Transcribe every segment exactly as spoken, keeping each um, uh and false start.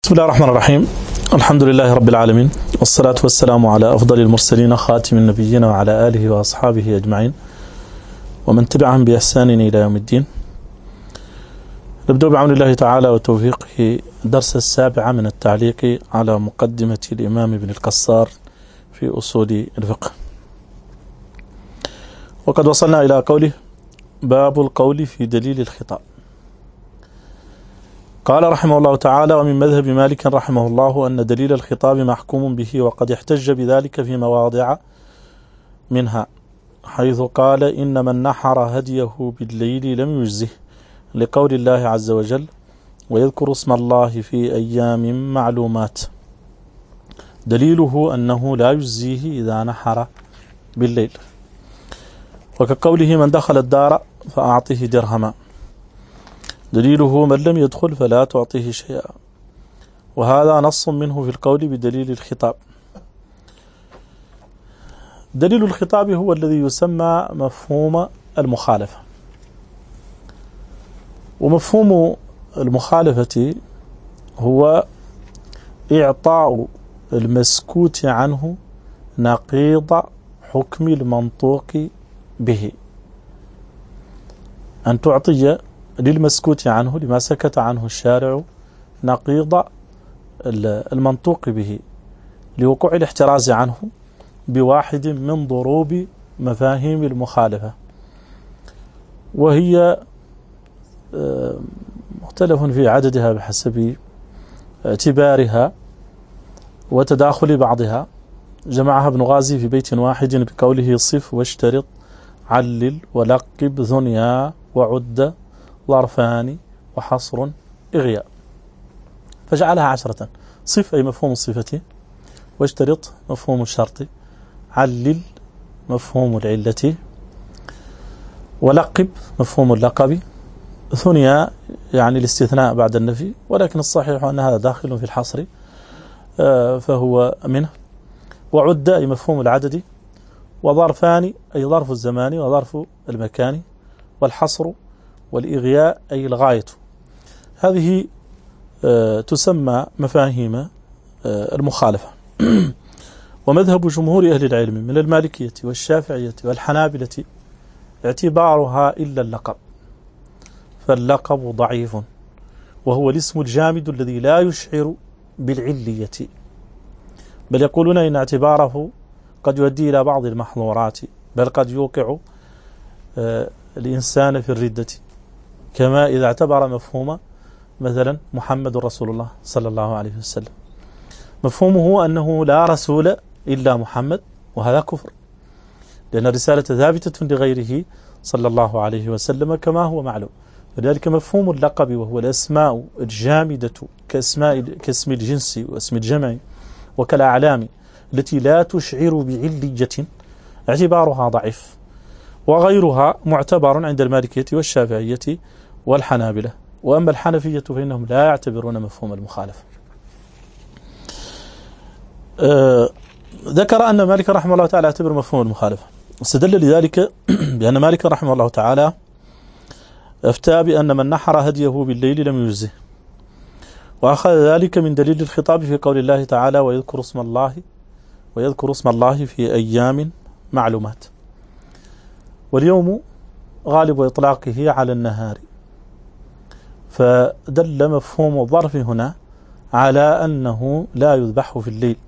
بسم الله الرحمن الرحيم. الحمد لله رب العالمين، والصلاة والسلام على أفضل المرسلين خاتم النبيين وعلى آله وأصحابه أجمعين ومن تبعهم بإحسان إلى يوم الدين. نبدأ بعون الله تعالى وتوفيقه درس السابع من التعليق على مقدمة الإمام ابن القصار في أصول الفقه، وقد وصلنا إلى قوله: باب القول في دليل الخطاب. قال رحمه الله تعالى: ومن مذهب مالك رحمه الله أن دليل الخطاب محكوم به، وقد احتج بذلك في مواضع منها، حيث قال: إن من نحر هديه بالليل لم يجزه، لقول الله عز وجل: ويذكر اسم الله في أيام معلومات. دليله أنه لا يجزيه إذا نحر بالليل، وكقوله: من دخل الدار فأعطيه درهما. دليله: من لم يدخل فلا تعطيه شيئا، وهذا نص منه في القول بدليل الخطاب. دليل الخطاب هو الذي يسمى مفهوم المخالفة، ومفهوم المخالفة هو إعطاء المسكوت عنه نقيض حكم المنطوق به، أن تعطي للمسكوت عنه، لما سكت عنه الشارع، نقيض المنطوق به، لوقوع الاحتراز عنه بواحد من ضروب مفاهيم المخالفة، وهي مختلف في عددها بحسب اعتبارها وتداخل بعضها. جمعها ابن غازي في بيت واحد بقوله: صف واشترط علل ولقب ثنيا وعد ظرفان وحصر إغياء، فجعلها عشرة. صف أي مفهوم الصفة، واشترط مفهوم الشرط، علل مفهوم العلة، ولقب مفهوم اللقب، ثنيا يعني الاستثناء بعد النفي، ولكن الصحيح أن هذا داخل في الحصر فهو منه، وعد أي مفهوم العدد، وظرفان أي ظرف الزمان وظرف المكان، والحصر والإغياء أي الغاية. هذه تسمى مفاهيم المخالفة. ومذهب جمهور أهل العلم من المالكية والشافعية والحنابلة اعتبارها إلا اللقب، فاللقب ضعيف، وهو الاسم الجامد الذي لا يشعر بالعلية، بل يقولون إن اعتباره قد يؤدي إلى بعض المحظورات، بل قد يوقع الإنسان في الردة، كما إذا اعتبر مفهوم مثلا محمد رسول الله صلى الله عليه وسلم، مفهومه أنه لا رسول إلا محمد، وهذا كفر، لأن الرسالة ثابتة لغيره صلى الله عليه وسلم كما هو معلوم. فلذلك مفهوم اللقب، وهو الأسماء الجامدة كاسماء كاسم الجنس واسم الجمع وكالأعلام التي لا تشعر بعلية، اعتبارها ضعيف، وغيرها معتبر عند المالكية والشافعية والحنابلة. وأما الحنفية فإنهم لا يعتبرون مفهوم المخالفة. أه ذكر أن مالك رحمه الله تعالى يعتبر مفهوم المخالفة، واستدل لذلك بأن مالك رحمه الله تعالى أفتى بأن من نحر هديه بالليل لم يجزه، وأخذ ذلك من دليل الخطاب في قول الله تعالى: ويذكر اسم الله ويذكر اسم الله في أيام معلومات. واليوم غالب إطلاقه على النهار، فدل مفهوم الظرف هنا على أنه لا يذبح في الليل.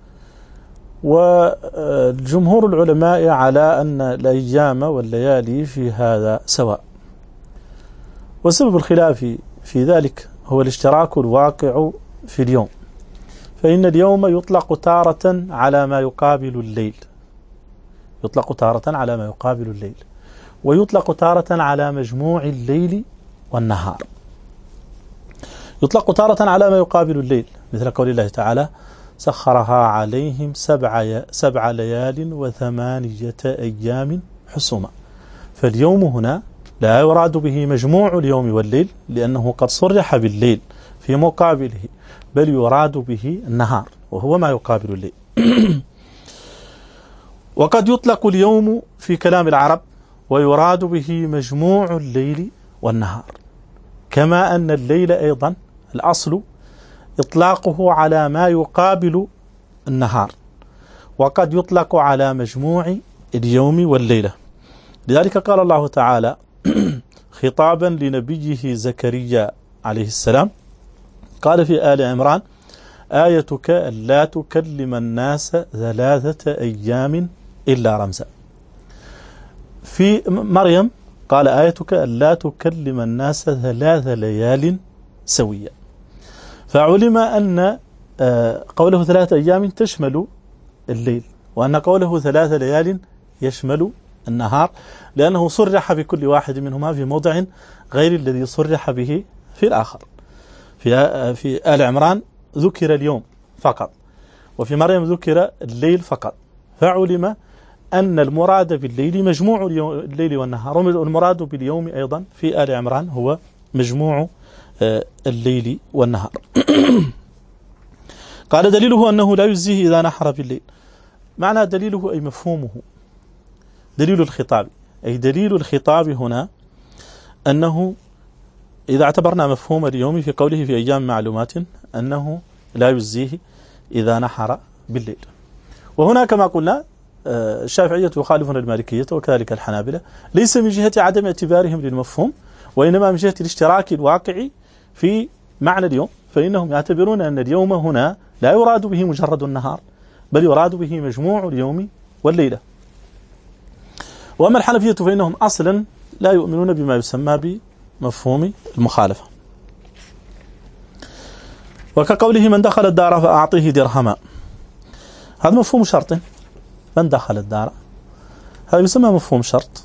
والجمهور العلماء على أن الأيام والليالي في هذا سواء، وسبب الخلاف في ذلك هو الاشتراك الواقع في اليوم، فإن اليوم يطلق تارة على ما يقابل الليل، يطلق تارة على ما يقابل الليل، ويطلق تارة على مجموع الليل والنهار. يطلق تارة على ما يقابل الليل، مثل قول الله تعالى: سخرها عليهم سبع, سبع ليال وثمانية أيام حسوما. فاليوم هنا لا يراد به مجموع اليوم والليل، لأنه قد صرح بالليل في مقابله، بل يراد به النهار وهو ما يقابل الليل. وقد يطلق اليوم في كلام العرب ويراد به مجموع الليل والنهار، كما أن الليل أيضا الأصل إطلاقه على ما يقابل النهار، وقد يطلق على مجموع اليوم والليلة. لذلك قال الله تعالى خطابا لنبيه زكريا عليه السلام، قال في آل عمران: آيتك ألا تكلم الناس ثلاثة أيام إلا رمزا. في مريم قال: آيتك ألا تكلم الناس ثلاث ليال سويا. فعلم أن قوله ثلاثة أيام تشمل الليل، وأن قوله ثلاث ليال يشمل النهار، لأنه صرح بكل واحد منهما في موضع غير الذي صرح به في الآخر. في في آل عمران ذكر اليوم فقط، وفي مريم ذكر الليل فقط، فعلم أن المراد بالليل مجموع الليل والنهار، والمراد باليوم أيضا في آل عمران هو مجموع الليل والنهار. قال: دليله أنه لا يجزيه إذا نحر بالليل. معنى دليله أي مفهومه، دليل الخطاب، أي دليل الخطاب هنا أنه إذا اعتبرنا مفهوم اليوم في قوله في أيام معلومات أنه لا يجزيه إذا نحر بالليل. وهنا كما قلنا الشافعية يخالفون المالكية وكذلك الحنابلة، ليس من جهة عدم اعتبارهم للمفهوم، وإنما من جهة الاشتراك الواقعي في معنى اليوم، فإنهم يعتبرون أن اليوم هنا لا يراد به مجرد النهار، بل يراد به مجموع اليوم والليلة. وأما الحنفية فإنهم أصلا لا يؤمنون بما يسمى بمفهوم المخالفة، وكقوله: من دخل الدار فأعطيه درهما. هذا مفهوم شرط، من دخل الدار هذا يسمى مفهوم شرط،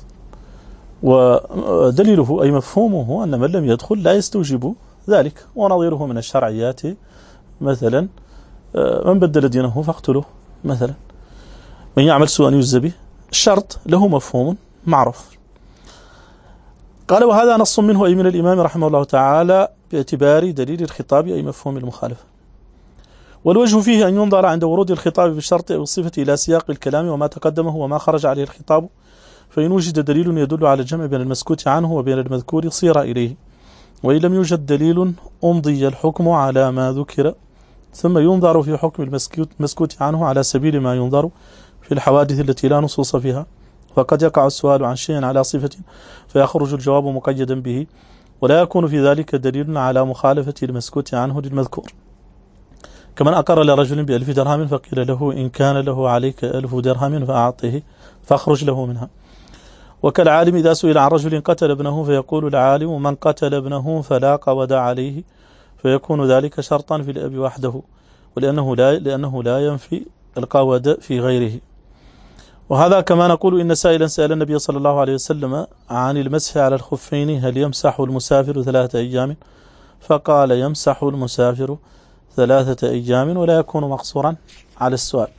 ودليله أي مفهومه أن من لم يدخل لا يستوجب ذلك. ونظيره من الشرعيات مثلا: من بدل دينه فاقتله، مثلا من يعمل سوءا يجزى به. الشرط له مفهوم معروف. قال: وهذا نص منه أي من الإمام رحمه الله تعالى باعتبار دليل الخطاب أي مفهوم المخالفة. والوجه فيه أن ينظر عند ورود الخطاب بالشرط أو الصفة إلى سياق الكلام وما تقدمه وما خرج عليه الخطاب، فإن وجد دليل يدل على الجمع بين المسكوت عنه وبين المذكور صير إليه، وإن لم يوجد دليل أمضي الحكم على ما ذكر، ثم ينظر في حكم المسكوت عنه على سبيل ما ينظر في الحوادث التي لا نصوص فيها، فقد يقع السؤال عن شيء على صفة فيخرج الجواب مقيدا به، ولا يكون في ذلك دليل على مخالفة المسكوت عنه للمذكور. كمن أقر لرجل بألف درهم فقيل له: إن كان له عليك ألف درهم فأعطه فاخرج له منها. وكالعالم إذا سئل عن رجل قتل ابنه فيقول العالم: من قتل ابنه فلا قود عليه، فيكون ذلك شرطا في الأب وحده، ولأنه لا, لأنه لا ينفي القود في غيره. وهذا كما نقول إن سائلا سأل النبي صلى الله عليه وسلم عن المسح على الخفين: هل يمسح المسافر ثلاثة أيام؟ فقال: يمسح المسافر ثلاثة أيام، ولا يكون مقصورا على السؤال.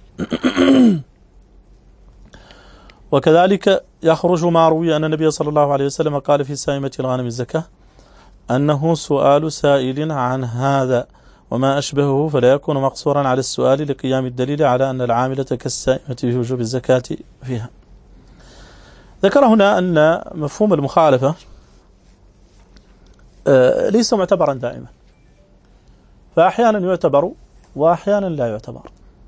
وكذلك يخرج ما روي أن النبي صلى الله عليه وسلم قال في سائمة الغنم الزكاة أنه سؤال سائل عن هذا وما أشبهه، فلا يكون مقصورا على السؤال لقيام الدليل على أن العاملة كالسائمة في وجوب الزكاة فيها. ذكر هنا أن مفهوم المخالفة ليس معتبرا دائما، فأحيانا يعتبر وأحيانا لا يعتبر.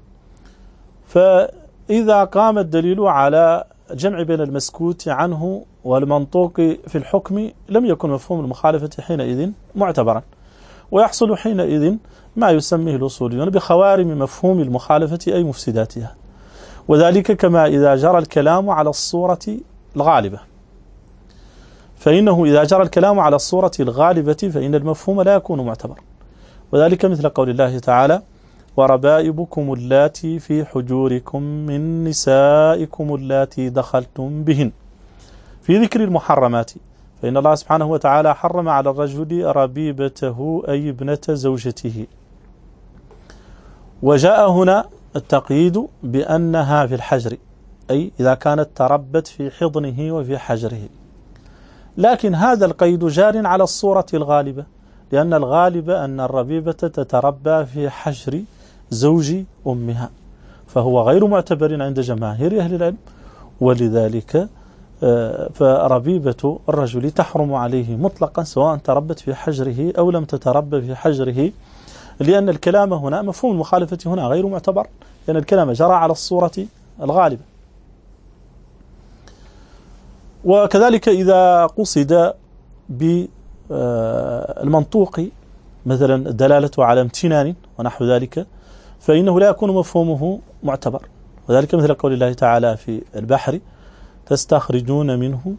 فإذا قام الدليل على جمع بين المسكوت عنه والمنطوق في الحكم لم يكن مفهوم المخالفة حينئذ معتبرا، ويحصل حينئذ ما يسميه الأصوليون بخوارم مفهوم المخالفة أي مفسداتها، وذلك كما إذا جرى الكلام على الصورة الغالبة، فإنه إذا جرى الكلام على الصورة الغالبة فإن المفهوم لا يكون معتبر، وذلك مثل قول الله تعالى: وربائبكم اللاتي في حجوركم من نسائكم اللاتي دخلتم بهن، في ذكر المحرمات، فإن الله سبحانه وتعالى حرم على الرجل ربيبته أي ابنة زوجته. وجاء هنا التقييد بأنها في الحجر، أي إذا كانت تربت في حضنه وفي حجره، لكن هذا القيد جار على الصورة الغالبة، لأن الغالب أن الربيبة تتربى في حجر زوج أمها، فهو غير معتبر عند جماهير أهل العلم، ولذلك فربيبة الرجل تحرم عليه مطلقا سواء تربت في حجره أو لم تتربى في حجره لأن الكلام هنا مفهوم المخالفة هنا غير معتبر، لأن الكلام جرى على الصورة الغالبة. وكذلك إذا قصد بالمنطوق مثلا الدلالة على امتنان ونحو ذلك فإنه لا يكون مفهومه معتبر، وذلك مثل قول الله تعالى في البحر تستخرجون منه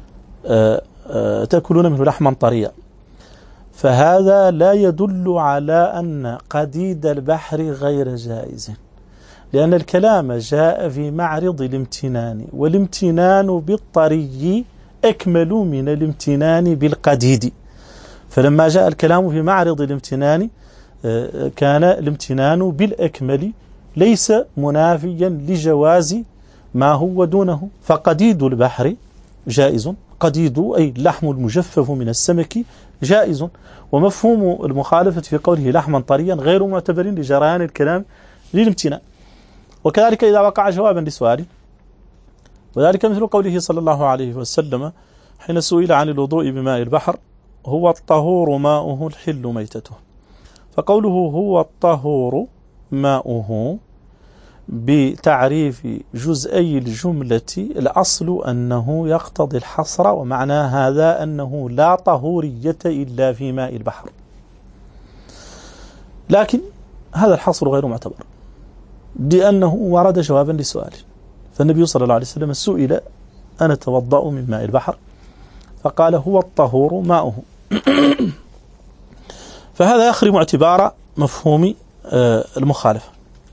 تأكلون منه لحما طريا، فهذا لا يدل على أن قديد البحر غير جائز، لأن الكلام جاء في معرض الامتنان، والامتنان بالطري أكمل من الامتنان بالقديد، فلما جاء الكلام في معرض الامتنان كان الامتنان بالأكمل ليس منافيا لجواز ما هو دونه، فقديد البحر جائز، قديد أي اللحم المجفف من السمك جائز، ومفهوم المخالفة في قوله لحما طريا غير معتبر لجريان الكلام للامتنان. وكذلك إذا وقع جوابا لسؤال، وذلك مثل قوله صلى الله عليه وسلم حين سئل عن الوضوء بماء البحر هو الطهور ماؤه الحل ميتته، فقوله هو الطهور ماؤه بتعريف جزئي الجملة الأصل أنه يقتضي الحصر، ومعنى هذا أنه لا طهورية إلا في ماء البحر، لكن هذا الحصر غير معتبر لأنه ورد جوابا لسؤال، فالنبي صلى الله عليه وسلم سئل أنا أتوضأ من ماء البحر فقال هو الطهور ماؤه فهذا يخرم اعتبار مفهوم المخالفة.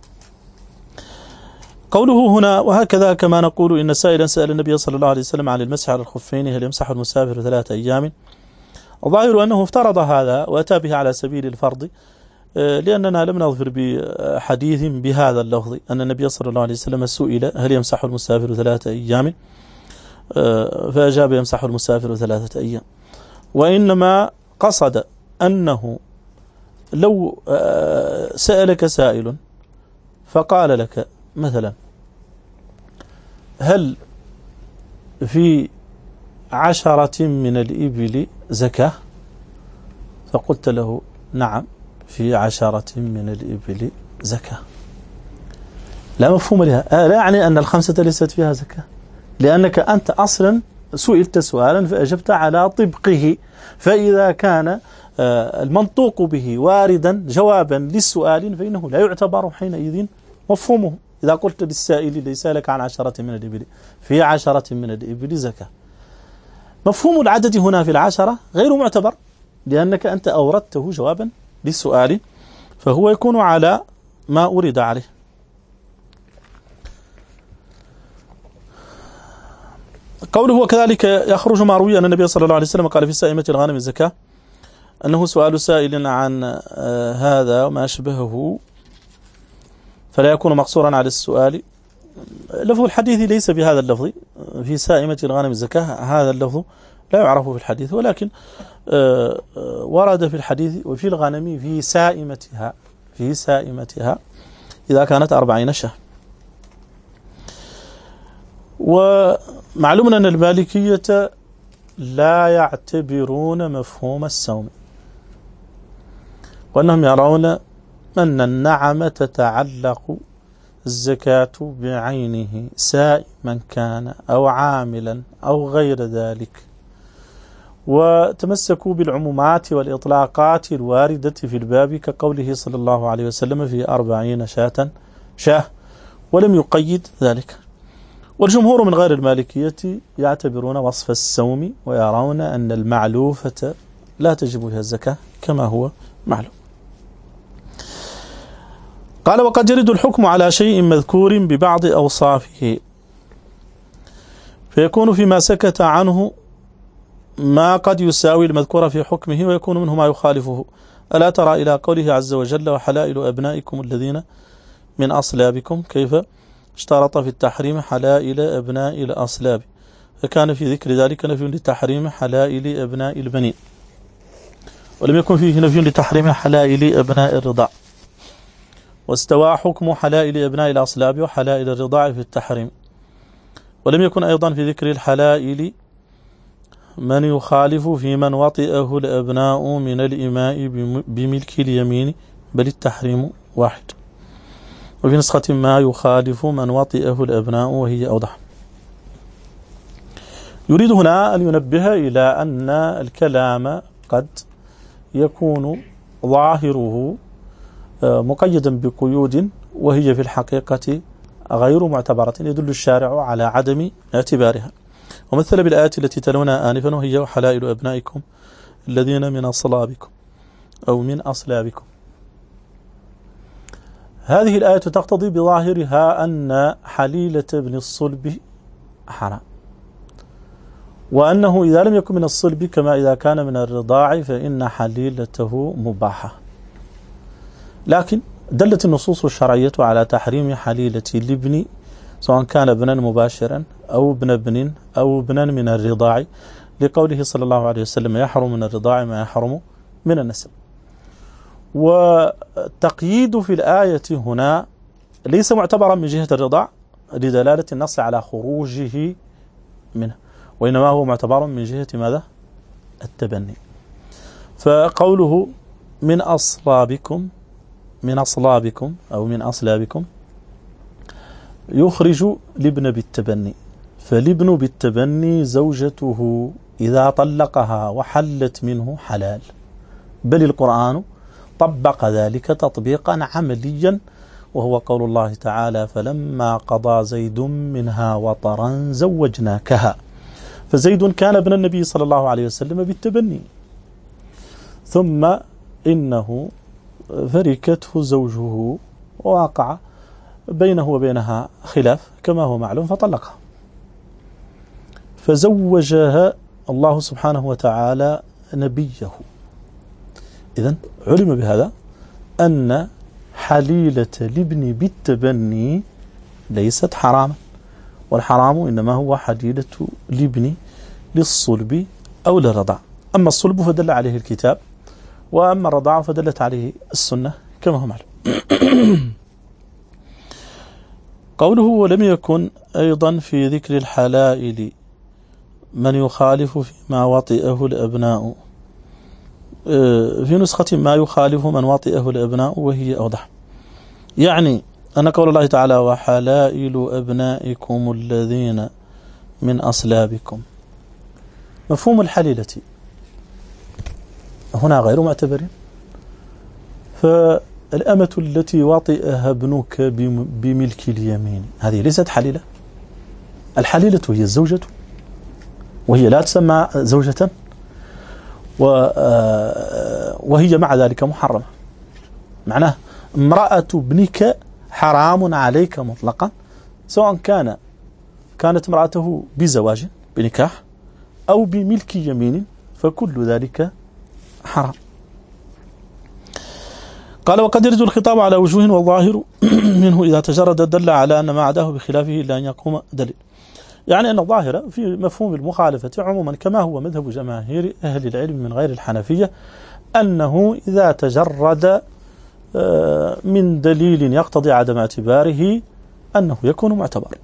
قوله هنا وهكذا كما نقول إن سائلا سأل النبي صلى الله عليه وسلم عن المسح على الخفين هل يمسح المسافر ثلاثة أيام، الظاهر أنه افترض هذا وأتى به على سبيل الفرض، لأننا لم نظفر بحديث بهذا اللفظ أن النبي صلى الله عليه وسلم سئل هل يمسح المسافر ثلاثة أيام فأجاب يمسح المسافر ثلاثة أيام، وإنما قصد أنه لو سألك سائل فقال لك مثلا هل في عشرة من الإبل زكاة، فقلت له نعم في عشرة من الإبل زكاة، لا مفهوم لها، لا يعني أن الخمسة ليست فيها زكاة، لأنك أنت أصلا سئلت سؤالا فأجبت على طبقه، فإذا كان المنطوق به واردا جوابا للسؤال فإنه لا يعتبر حينئذ مفهومه. إذا قلت للسائل ليس لك عن عشرة من الإبل في عشرة من الإبل زكاة، مفهوم العدد هنا في العشرة غير معتبر لأنك أنت أوردته جوابا للسؤال، فهو يكون على ما أريد عليه. قوله وكذلك يخرج ما روي أن النبي صلى الله عليه وسلم قال في سائمة الغنم الزكاة، أنه سؤال سائل عن هذا وما أشبهه فلا يكون مقصورا على السؤال. لفظ الحديث ليس بهذا اللفظ في سائمة الغنم الزكاة، هذا اللفظ لا يعرف في الحديث، ولكن ورد في الحديث وفي الغنم في سائمتها في سائمتها إذا كانت أربعين شهر. ومعلوم أن المالكية لا يعتبرون مفهوم السوم، وأنهم يرون أن النعم تتعلق الزكاة بعينه سائما كان أو عاملا أو غير ذلك، وتمسكوا بالعمومات والإطلاقات الواردة في الباب كقوله صلى الله عليه وسلم في أربعين شاة شاه، ولم يقيد ذلك. والجمهور من غير المالكية يعتبرون وصف السوم ويرون أن المعلوفة لا تجب فيها الزكاة كما هو معلوم. قال وقد يرد الحكم على شيء مذكور ببعض أوصافه فيكون فيما سكت عنه ما قد يساوي المذكور في حكمه ويكون منه ما يخالفه. ألا ترى إلى قوله عز وجل وحلائل أبنائكم الذين من أصلابكم كيف اشترط في التحريم حلائل أبناء الأصلاب، فكان في ذكر ذلك نفي لتحريم حلائل أبناء البنين، ولم يكن فيه نفي لتحريم حلائل أبناء الرضاع، واستوى حكم حلائل أبناء الأصلاب وحلائل الرضاع في التحريم، ولم يكن أيضا في ذكر الحلائل من يخالف في من وطئه الأبناء من الإماء بملك اليمين بل التحريم واحد. وفي نسخة ما يخالف من وطئه الأبناء وهي أوضح. يريد هنا أن ينبه إلى أن الكلام قد يكون ظاهره مقيدا بقيود وهي في الحقيقة غير معتبرة، يدل الشارع على عدم اعتبارها. ومثل بالآية التي تلونها آنفا وهي وحلائل أبنائكم الذين من أصلابكم أو من أصلابكم. هذه الآية تقتضي بظاهرها أن حليلة ابن الصلب حرام، وأنه إذا لم يكن من الصلب كما إذا كان من الرضاع فإن حليلته مباحة. لكن دلت النصوص الشرعية على تحريم حليلة الابن سواء كان ابنا مباشرا أو ابن ابن أو ابنا من الرضاع، لقوله صلى الله عليه وسلم يحرم من الرضاع ما يحرم من النسب. والتقييد في الآية هنا ليس معتبرا من جهة الرضاع لدلالة النص على خروجه منه، وإنما هو معتبر من جهة ماذا؟ التبني. فقوله من أصلابكم من أصلابكم أو من أصلابكم يخرج الابن بالتبني، فالابن بالتبني زوجته إذا طلقها وحلت منه حلال، بل القرآن طبق ذلك تطبيقا عمليا، وهو قول الله تعالى فلما قضى زيد منها وطرا زوجناكها. فزيد كان ابن النبي صلى الله عليه وسلم بالتبني، ثم إنه فركته زوجه ووقع بينه وبينها خلاف كما هو معلوم فطلقها، فزوجها الله سبحانه وتعالى نبيه. إذن علم بهذا أن حليلة الابن بالتبني ليست حراما، والحرام إنما هو حليلة الابن للصلب أو للرضاع. أما الصلب فدل عليه الكتاب، وأما الرضاع فدلت عليه السنة كما هو معلوم. قوله ولم يكن أيضا في ذكر الحلائل من يخالف فيما وطئه الأبناء، في نسخة ما يخالف من وطئه الأبناء وهي أوضح، يعني أن قول الله تعالى وحلائل أبنائكم الذين من أصلابكم، مفهوم الحليلة هنا غير معتبر، فالأمة التي وطئها ابنك بملك اليمين هذه ليست حليلة. الحليلة هي الزوجة، وهي لا تسمى زوجة، وهي مع ذلك محرمة. معناه امرأة ابنك حرام عليك مطلقا، سواء كان كانت امرأته بزواج بنكاح أو بملك يمين، فكل ذلك حرام. قال وقد يرد الخطاب على وجوه، والظاهر منه إذا تجرد دل على أن ما عداه بخلافه إلا أن يقوم دليل. يعني أن الظاهر في مفهوم المخالفة عموما كما هو مذهب جماهير أهل العلم من غير الحنفية، أنه إذا تجرد من دليل يقتضي عدم اعتباره أنه يكون معتبر،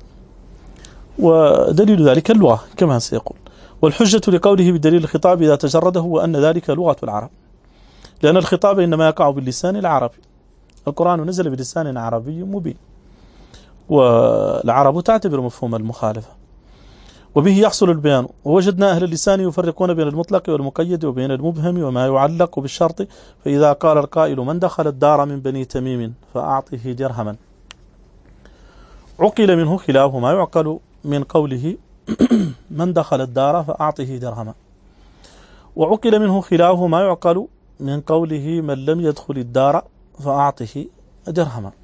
ودليل ذلك اللغة كما سيقول. والحجة لقوله بدليل الخطاب إذا تجرده هو أن ذلك لغة العرب، لأن الخطاب إنما يقع باللسان العربي، القرآن نزل بلسان عربي مبين، والعرب تعتبر مفهوم المخالفة، وبه يحصل البيان. ووجدنا أهل اللسان يفرقون بين المطلق والمقيد وبين المبهم وما يعلق بالشرط. فإذا قال القائل من دخل الدار من بني تميم فأعطه درهما، عقل منه خلاف ما يعقل من قوله من دخل الدار فأعطه درهما، وعقل منه خلاف ما يعقل من قوله من لم يدخل الدار فأعطه درهما.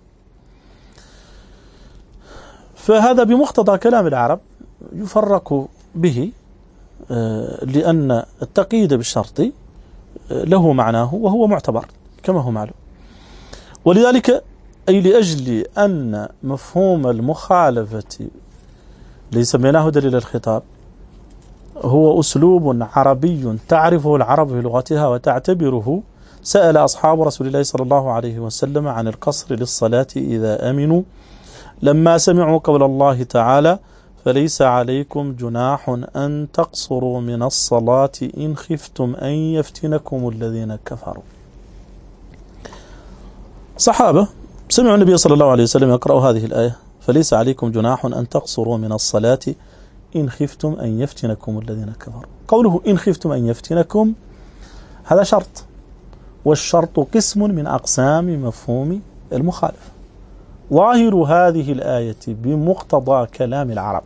فهذا بمقتضى كلام العرب يفرق به، لأن التقييد بالشرط له معناه وهو معتبر كما هو معلوم. ولذلك أي لأجل أن مفهوم المخالفة ليس سميناه دليل الخطاب هو أسلوب عربي تعرفه العرب في لغتها وتعتبره، سأل أصحاب رسول الله صلى الله عليه وسلم عن القصر للصلاة إذا أمنوا لما سمعوا قول الله تعالى فليس عليكم جناح أن تقصروا من الصلاة إن خفتم أن يفتنكم الذين كفروا. صحابة سمعوا النبي صلى الله عليه وسلم يقرأ هذه الآية: فليس عليكم جناح أن تقصروا من الصلاة إن خفتم أن يفتنكم الذين كفروا. قوله إن خفتم أن يفتنكم هذا شرط، والشرط قسم من أقسام مفهوم المخالفة. ظاهر هذه الآية بمقتضى كلام العرب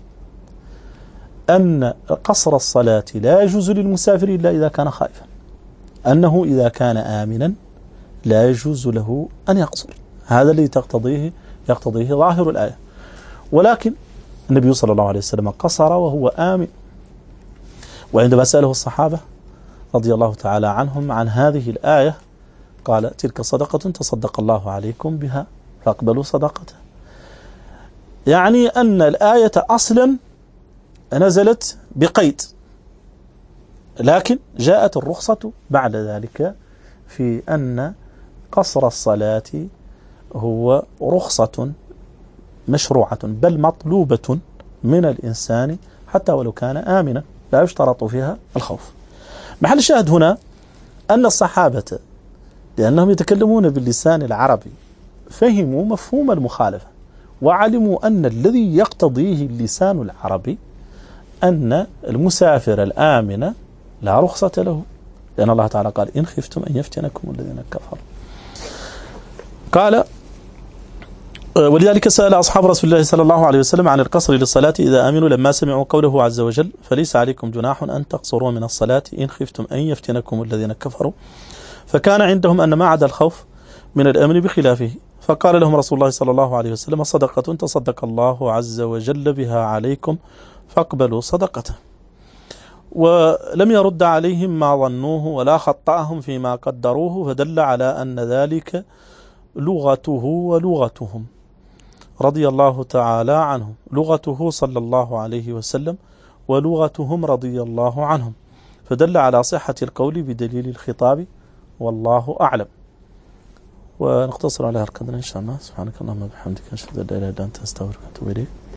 أن قصر الصلاة لا يجوز للمسافر إلا إذا كان خائفا، أنه إذا كان آمنا لا يجوز له أن يقصر. هذا الذي تقتضيه يقتضيه ظاهر الآية. ولكن النبي صلى الله عليه وسلم قصر وهو آمن، وعندما سأله الصحابة رضي الله تعالى عنهم عن هذه الآية قال: تلك صدقة تصدق الله عليكم بها فاقبلوا صدقته. يعني أن الآية أصلا نزلت بقيد، لكن جاءت الرخصة بعد ذلك في أن قصر الصلاة هو رخصة مشروعة بل مطلوبة من الإنسان حتى ولو كان آمنا، لا يشترط فيها الخوف. محل الشاهد هنا أن الصحابة لأنهم يتكلمون باللسان العربي فهموا مفهوم المخالفة، وعلموا أن الذي يقتضيه اللسان العربي أن المسافر الآمن لا رخصة له، لأن الله تعالى قال: إن خفتم أن يفتنكم الذين كفروا. قال: ولذلك سأل أصحاب رسول الله صلى الله عليه وسلم عن القصر للصلاة إذا آمنوا لما سمعوا قوله عز وجل: فليس عليكم جناح أن تقصروا من الصلاة إن خفتم أن يفتنكم الذين كفروا. فكان عندهم أن ما عدا الخوف من الأمن بخلافه، فقال لهم رسول الله صلى الله عليه وسلم: صدقة تصدق الله عز وجل بها عليكم فاقبلوا صدقته. ولم يرد عليهم ما ظنوه ولا خطأهم فيما قدروه، فدل على أن ذلك لغته ولغتهم رضي الله تعالى عنهم، لغته صلى الله عليه وسلم ولغتهم رضي الله عنهم، فدل على صحة القول بدليل الخطاب، والله أعلم. ونقتصر على هذا القدر إن شاء الله. سبحانك اللهم وبحمدك، أشهد أن لا إله إلا أنت، أستغفرك وأتوب إليك.